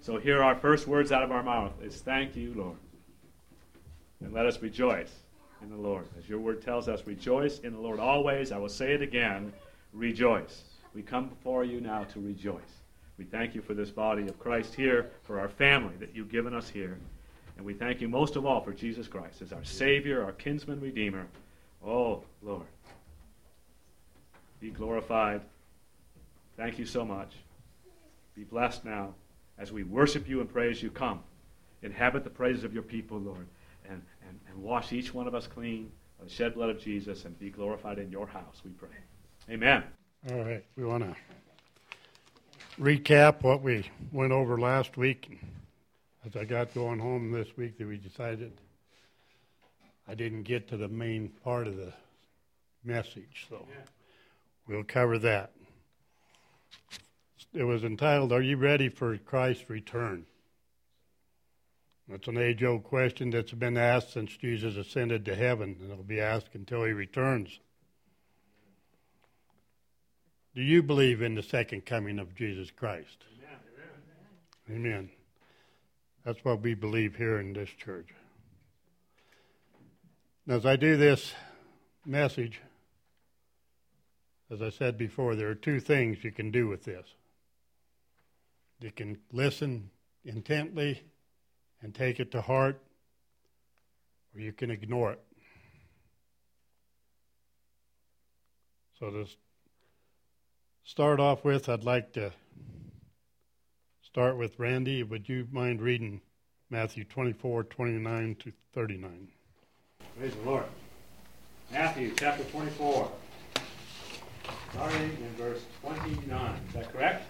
So here our first words out of our mouth is thank you, Lord. And let us rejoice in the Lord. As your word tells us, rejoice in the Lord always. I will say it again, rejoice. We come before you now to rejoice. We thank you for this body of Christ here, for our family that you've given us here. And we thank you most of all for Jesus Christ as our Savior, our kinsman redeemer. Oh, Lord, be glorified. Thank you so much. Be blessed now as we worship you and praise you. Come, inhabit the praises of your people, Lord, and wash each one of us clean by the shed blood of Jesus and be glorified in your house, we pray. Amen. All right, we want to recap what we went over last week. As I got going home this week, that we decided I didn't get to the main part of the message, so we'll cover that. It was entitled, Are You Ready for Christ's Return? That's an age-old question that's been asked since Jesus ascended to heaven, and it'll be asked until he returns. Do you believe in the second coming of Jesus Christ? Amen. Amen. That's what we believe here in this church. Now, as I do this message, as I said before, there are two things you can do with this. You can listen intently and take it to heart, or you can ignore it. So to start off with, I'd like to start with Randy. Would you mind reading Matthew 24:29 to 39? Praise the Lord. Matthew chapter 24, starting in verse 29. Is that correct?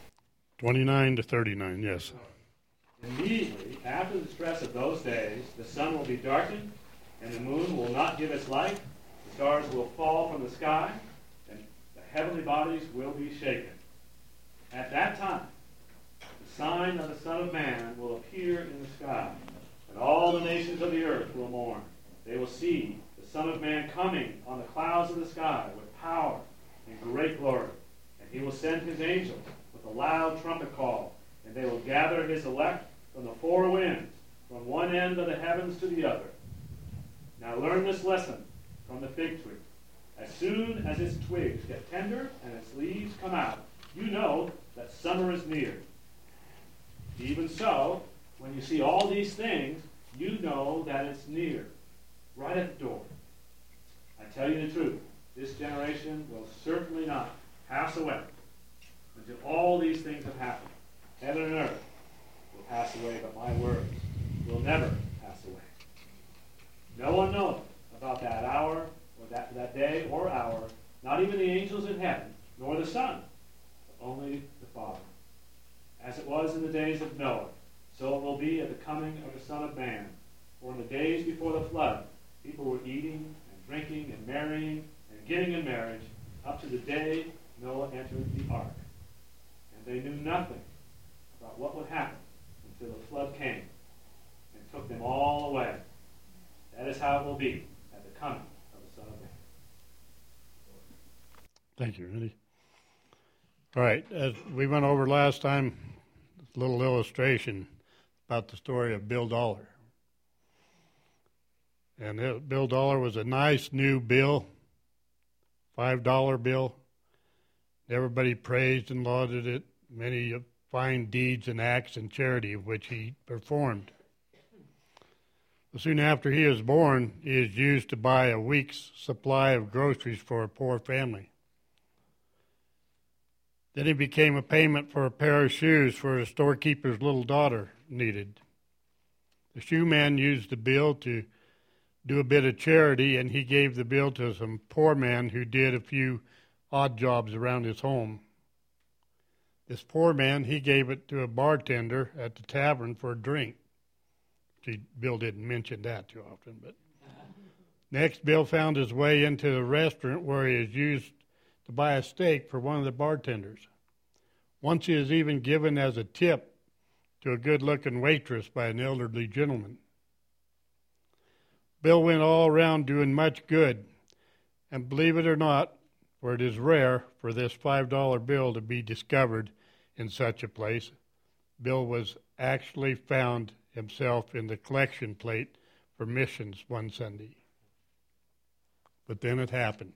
29 to 39, yes. Immediately after the stress of those days, the sun will be darkened, and the moon will not give its light. The stars will fall from the sky, and the heavenly bodies will be shaken. At that time, the sign of the Son of Man will appear in the sky, and all the nations of the earth will mourn. They will see the Son of Man coming on the clouds of the sky with power and great glory. And he will send his angels with a loud trumpet call, and they will gather his elect from the four winds, from one end of the heavens to the other. Now learn this lesson from the fig tree. As soon as its twigs get tender and its leaves come out, you know that summer is near. Even so, when you see all these things, you know that it's near, right at the door. I tell you the truth, this generation will certainly not pass away until all these things have happened. Heaven and earth will pass away, but my words will never pass away. No one knows about that hour, or that day or hour, not even the angels in heaven, nor the Son, but only the Father. As it was in the days of Noah, so it will be at the coming of the Son of Man. For in the days before the flood, people were eating and drinking and marrying and giving in marriage up to the day Noah entered the ark. And they knew nothing about what would happen until the flood came and took them all away. That is how it will be at the coming of the Son of Man. Thank you, Randy. All right, as we went over last time, a little illustration about the story of Bill Dollar. And Bill Dollar was a nice new bill, $5 bill. Everybody praised and lauded it, many fine deeds and acts and charity of which he performed. But soon after he was born, he was used to buy a week's supply of groceries for a poor family. Then it became a payment for a pair of shoes for a storekeeper's little daughter needed. The shoe man used the bill to do a bit of charity, and he gave the bill to some poor man who did a few odd jobs around his home. This poor man, he gave it to a bartender at the tavern for a drink. Bill didn't mention that too often. But next, Bill found his way into the restaurant where he was used to buy a steak for one of the bartenders. Once he was even given as a tip to a good-looking waitress by an elderly gentleman. Bill went all around doing much good, and believe it or not, for it is rare for this $5 bill to be discovered in such a place, Bill was actually found himself in the collection plate for missions one Sunday. But then it happened.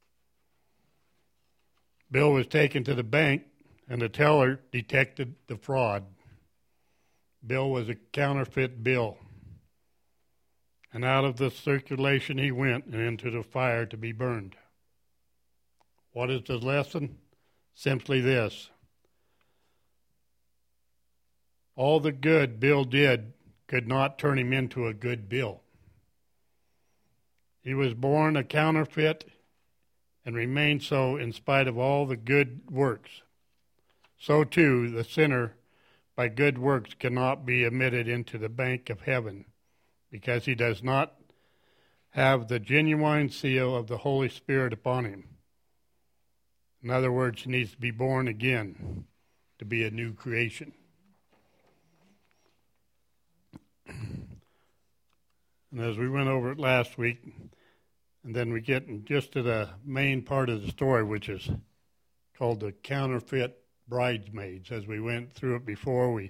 Bill was taken to the bank, and the teller detected the fraud. Bill was a counterfeit bill. And out of the circulation he went and into the fire to be burned. What is the lesson? Simply this. All the good Bill did could not turn him into a good Bill. He was born a counterfeit and remained so in spite of all the good works. So too, the sinner by good works cannot be admitted into the bank of heaven because he does not have the genuine seal of the Holy Spirit upon him. In other words, he needs to be born again to be a new creation. And as we went over it last week, and then we get just to the main part of the story, which is called the counterfeit bridesmaids. As we went through it before, we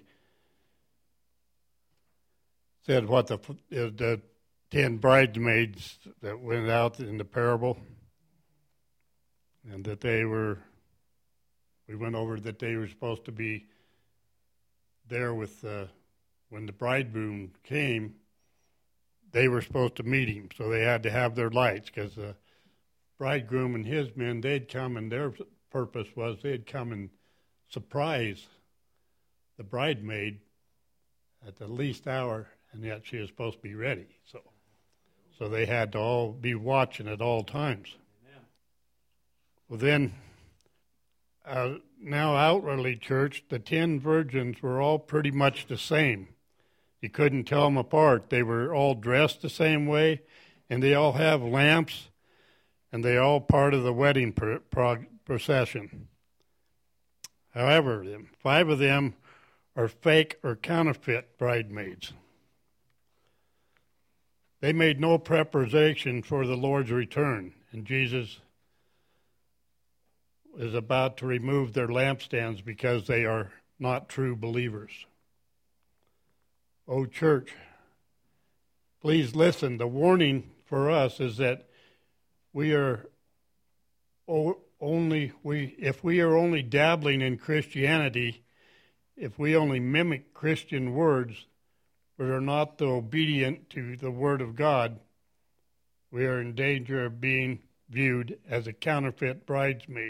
said what the 10 bridesmaids that went out in the parable, and that we went over that they were supposed to be there with, when the bridegroom came, they were supposed to meet him, so they had to have their lights, because the bridegroom and his men, they'd come, and their purpose was they'd come and surprise the bridesmaid at the least hour, and yet she was supposed to be ready. So they had to all be watching at all times. Amen. Well, then, now outwardly, church, the 10 virgins were all pretty much the same. You couldn't tell them apart. They were all dressed the same way, and they all have lamps, and they all part of the wedding procession. However, 5 of them are fake or counterfeit bridesmaids. They made no preparation for the Lord's return, and Jesus is about to remove their lampstands because they are not true believers. Oh, church, please listen. The warning for us is that if we are only dabbling in Christianity, if we only mimic Christian words, but are not obedient to the Word of God, we are in danger of being viewed as a counterfeit bridesmaid.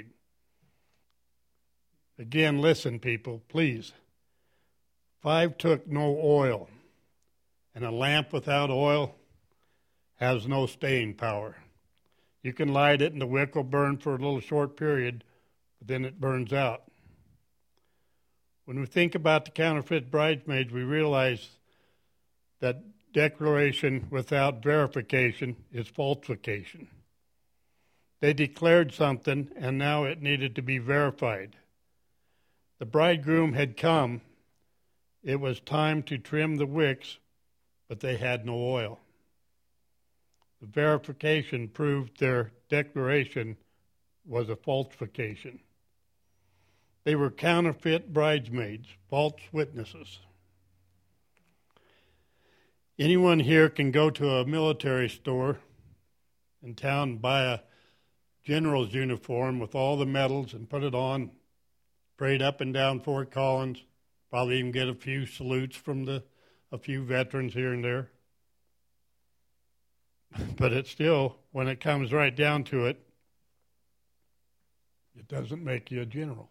Again, listen, people, please. 5 took no oil, and a lamp without oil has no staying power. You can light it, and the wick will burn for a little short period, but then it burns out. When we think about the counterfeit bridesmaids, we realize that declaration without verification is falsification. They declared something, and now it needed to be verified. The bridegroom had come. It was time to trim the wicks, but they had no oil. The verification proved their declaration was a falsification. They were counterfeit bridesmaids, false witnesses. Anyone here can go to a military store in town and buy a general's uniform with all the medals and put it on, parade up and down Fort Collins, probably even get a few salutes from a few veterans here and there. But it's still, when it comes right down to it, it doesn't make you a general.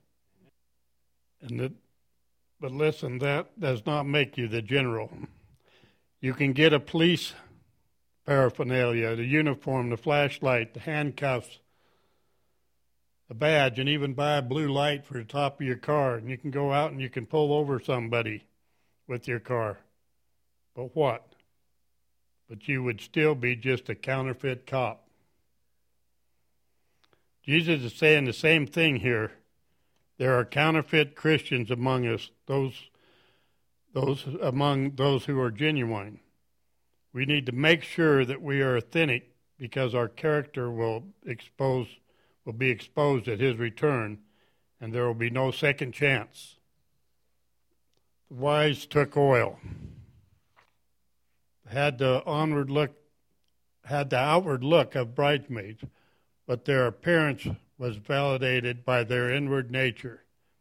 But listen, that does not make you the general. You can get a police paraphernalia, the uniform, the flashlight, the handcuffs, a badge, and even buy a blue light for the top of your car, and you can go out and you can pull over somebody with your car. But what? But you would still be just a counterfeit cop. Jesus is saying the same thing here. There are counterfeit Christians among us, those among those who are genuine. We need to make sure that we are authentic because our character will be exposed at his return, and there will be no second chance. The wise took oil, had the outward look of bridesmaids, but their appearance was validated by their inward nature.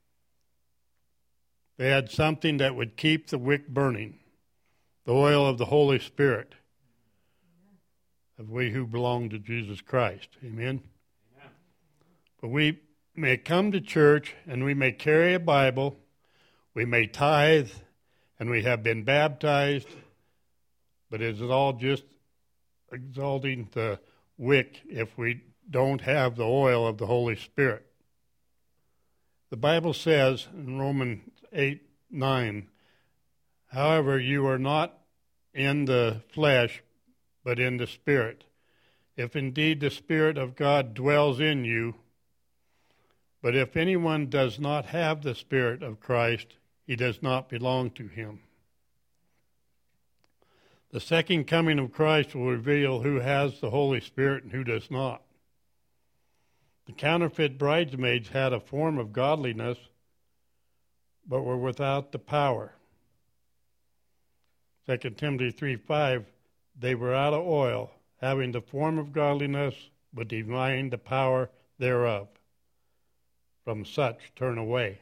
They had something that would keep the wick burning, the oil of the Holy Spirit, of we who belong to Jesus Christ. Amen? Amen. But we may come to church and we may carry a Bible, we may tithe, and we have been baptized, but it is all just exalting the wick if we don't have the oil of the Holy Spirit. The Bible says in Romans 8:9, however, you are not in the flesh, but in the Spirit, if indeed the Spirit of God dwells in you. But if anyone does not have the Spirit of Christ, he does not belong to him. The second coming of Christ will reveal who has the Holy Spirit and who does not. The counterfeit bridesmaids had a form of godliness, but were without the power. 2 Timothy 3:5, they were out of oil, having the form of godliness, but denying the power thereof. From such turn away.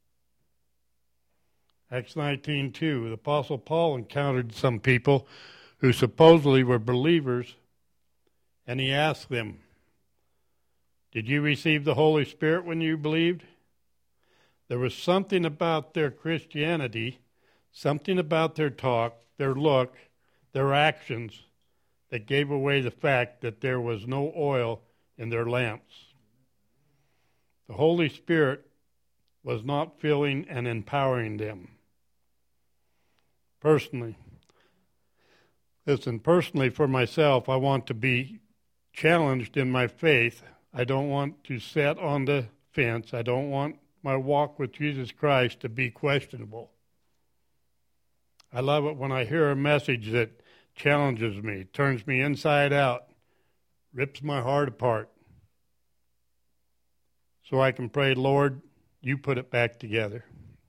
Acts 19:2, the Apostle Paul encountered some people who supposedly were believers, and he asked them, did you receive the Holy Spirit when you believed? There was something about their Christianity, something about their talk, their look, their actions, that gave away the fact that there was no oil in their lamps. The Holy Spirit was not filling and empowering them. Personally for myself, I want to be challenged in my faith. I don't want to sit on the fence. I don't want my walk with Jesus Christ to be questionable. I love it when I hear a message that challenges me, turns me inside out, rips my heart apart, so I can pray, Lord, you put it back together.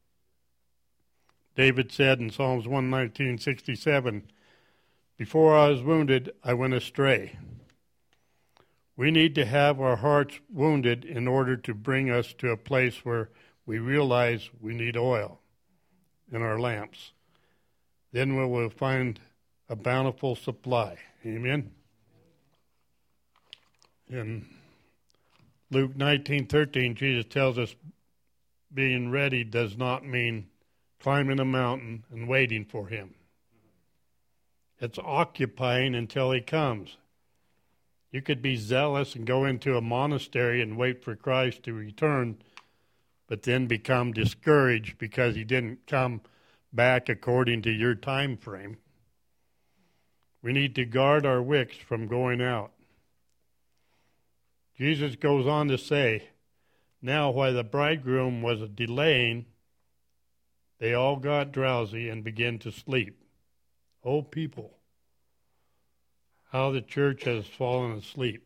David said in Psalms 119:67, before I was wounded, I went astray. We need to have our hearts wounded in order to bring us to a place where we realize we need oil in our lamps. Then we will find a bountiful supply. Amen? In Luke 19:13, Jesus tells us being ready does not mean climbing a mountain and waiting for him. It's occupying until he comes. You could be zealous and go into a monastery and wait for Christ to return, but then become discouraged because he didn't come back according to your time frame. We need to guard our wicks from going out. Jesus goes on to say, now while the bridegroom was delaying, they all got drowsy and began to sleep. Oh, people, how the church has fallen asleep.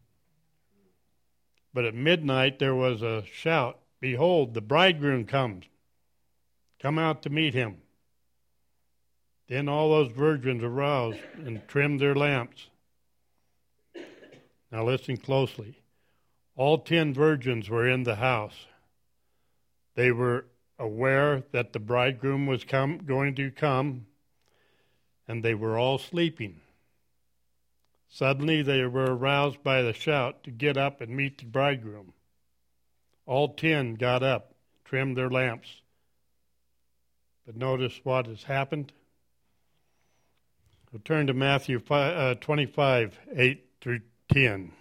But at midnight there was a shout, behold, the bridegroom comes. Come out to meet him. Then all those virgins aroused and trimmed their lamps. Now listen closely. All 10 virgins were in the house. They were aware that the bridegroom was going to come, and they were all sleeping. Suddenly they were aroused by the shout to get up and meet the bridegroom. All 10 got up, trimmed their lamps. But notice what has happened. We'll turn to Matthew 25:8-10.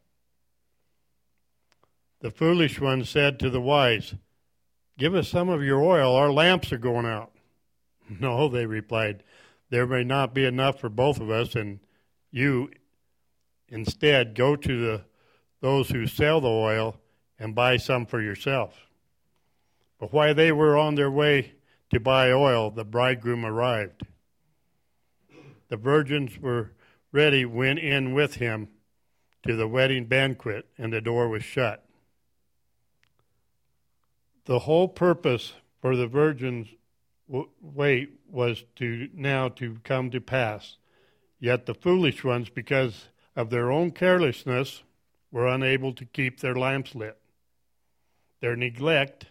The foolish one said to the wise, give us some of your oil, our lamps are going out. No, they replied, there may not be enough for both of us, and you instead go to those who sell the oil and buy some for yourself. But while they were on their way to buy oil, the bridegroom arrived. The virgins were ready, went in with him to the wedding banquet, and the door was shut. The whole purpose for the virgins way was now to come to pass. Yet the foolish ones, because of their own carelessness, were unable to keep their lamps lit. They neglected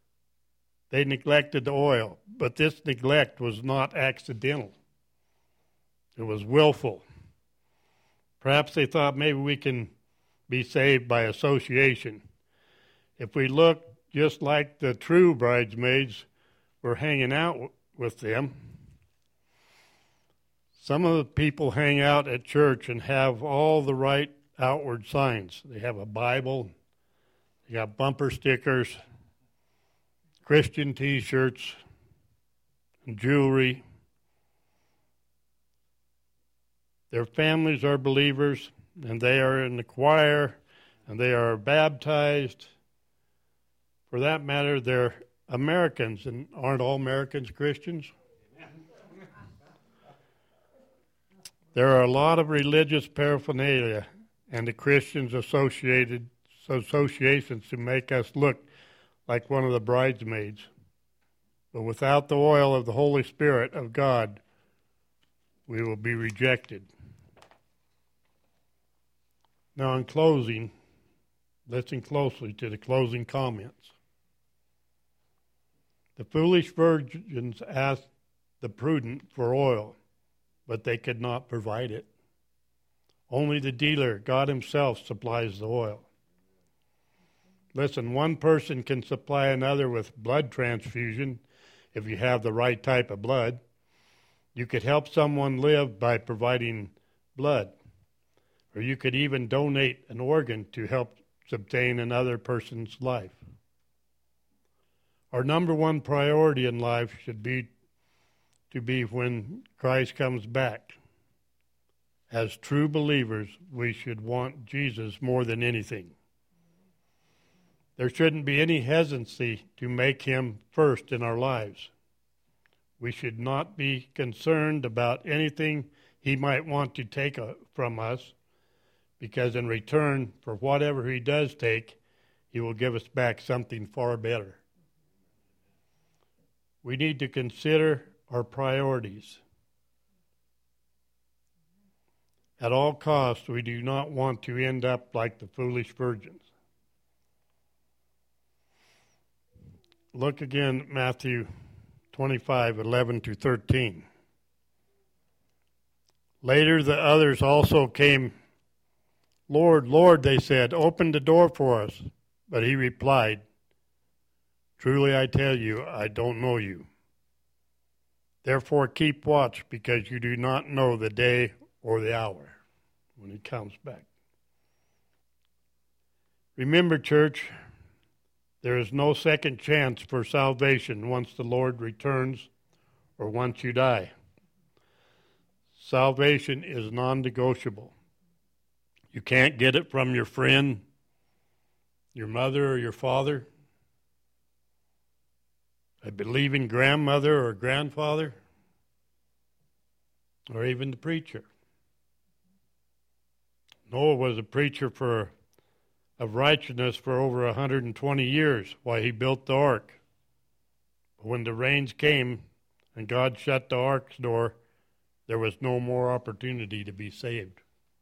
the oil, but this neglect was not accidental. It was willful. Perhaps they thought maybe we can be saved by association. If we look just like the true bridesmaids were hanging out with them, some of the people hang out at church and have all the right outward signs. They have a Bible, they got bumper stickers, Christian T-shirts, and jewelry. Their families are believers, and they are in the choir, and they are baptized. For that matter, they're Americans, and aren't all Americans Christians? There are a lot of religious paraphernalia and the Christians associations to make us look like one of the bridesmaids. But without the oil of the Holy Spirit of God, we will be rejected. Now, in closing, listen closely to the closing comments. The foolish virgins asked the prudent for oil, but they could not provide it. Only the dealer, God himself, supplies the oil. Listen, one person can supply another with blood transfusion if you have the right type of blood. You could help someone live by providing blood. Or you could even donate an organ to help sustain another person's life. Our number one priority in life should be to be when Christ comes back. As true believers, we should want Jesus more than anything. There shouldn't be any hesitancy to make him first in our lives. We should not be concerned about anything he might want to take from us, because in return for whatever he does take, he will give us back something far better. We need to consider our priorities. At all costs, we do not want to end up like the foolish virgins. Look again at Matthew 25:11-13. Later the others also came. Lord, Lord, they said, open the door for us. But he replied, truly I tell you, I don't know you. Therefore keep watch, because you do not know the day or the hour when he comes back. Remember, church, there is no second chance for salvation once the Lord returns or once you die. Salvation is non-negotiable. You can't get it from your friend, your mother, or your father, a believing grandmother or grandfather, or even the preacher. Noah was a preacher of righteousness for over 120 years while he built the ark. But when the rains came and God shut the ark's door, there was no more opportunity to be saved.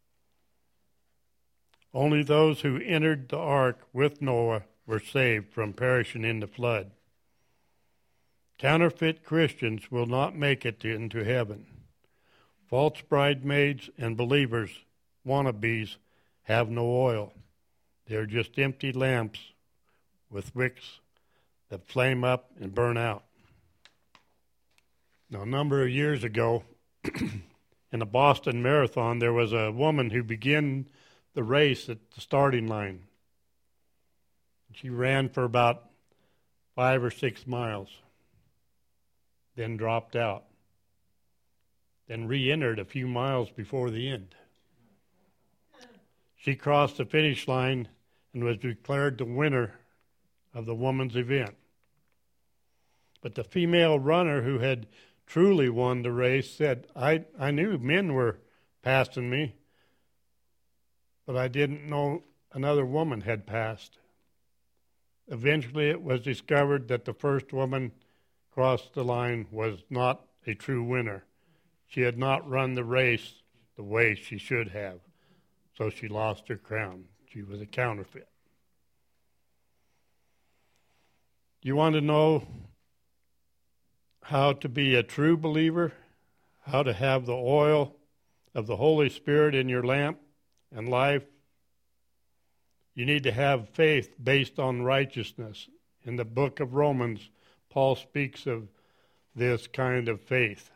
Only those who entered the ark with Noah were saved from perishing in the flood. Counterfeit Christians will not make it into heaven. False bridesmaids and believers, wannabes, have no oil. They are just empty lamps with wicks that flame up and burn out. Now, a number of years ago, in the Boston Marathon, there was a woman who began the race at the starting line. She ran for about 5 or 6 miles, then dropped out, then re-entered a few miles before the end. She crossed the finish line and was declared the winner of the women's event. But the female runner who had truly won the race said, I knew men were passing me, but I didn't know another woman had passed. Eventually it was discovered that the first woman crossed the line was not a true winner. She had not run the race the way she should have, so she lost her crown. She was a counterfeit. You want to know how to be a true believer, how to have the oil of the Holy Spirit in your lamp and life? You need to have faith based on righteousness. In the book of Romans, Paul speaks of this kind of faith.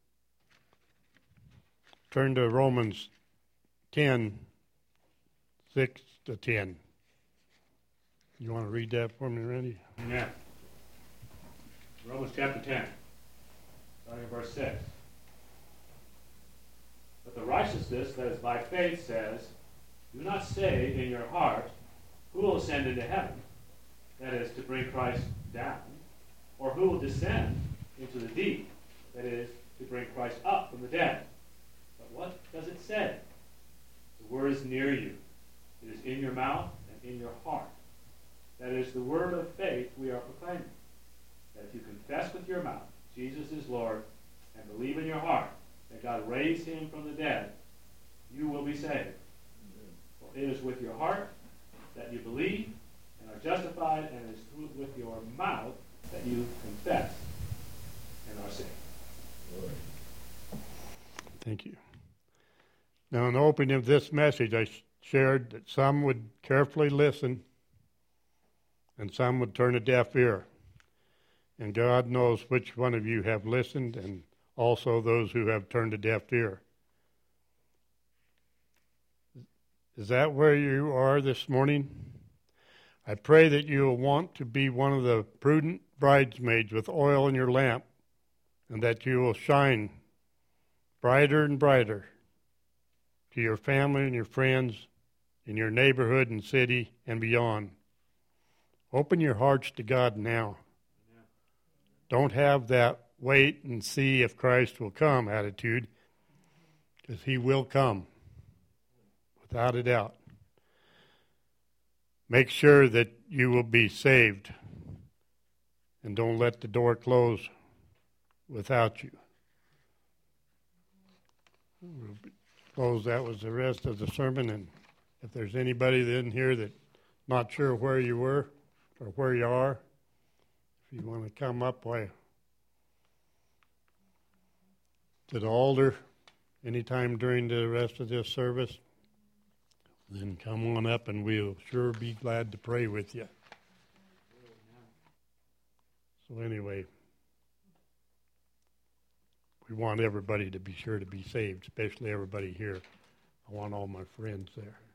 Turn to Romans 10, 6 to 10. You want to read that for me, Randy? Amen. Romans chapter 10, starting in verse 6. But the righteousness that is by faith says, do not say in your heart, who will ascend into heaven? That is, to bring Christ down. Or who will descend into the deep? That is, to bring Christ up from the dead. But what does it say? The word is near you. It is in your mouth and in your heart. That is the word of faith we are proclaiming. That if you confess with your mouth Jesus is Lord and believe in your heart that God raised him from the dead, you will be saved. For it is with your heart that you believe and are justified, and it is with your mouth that you confess and are saved. Thank you. Now, in the opening of this message, I shared that some would carefully listen and some would turn a deaf ear. And God knows which one of you have listened and also those who have turned a deaf ear. Is that where you are this morning? I pray that you will want to be one of the prudent bridesmaids with oil in your lamp, and that you will shine brighter and brighter to your family and your friends, in your neighborhood and city and beyond. Open your hearts to God now. Don't have that wait and see if Christ will come attitude, because he will come, without a doubt. Make sure that you will be saved, and don't let the door close without you. We'll close. That was the rest of the sermon, and if there's anybody in here that's not sure where you were or where you are, if you want to come up to the altar anytime during the rest of this service, then come on up and we'll sure be glad to pray with you. So anyway, we want everybody to be sure to be saved, especially everybody here. I want all my friends there.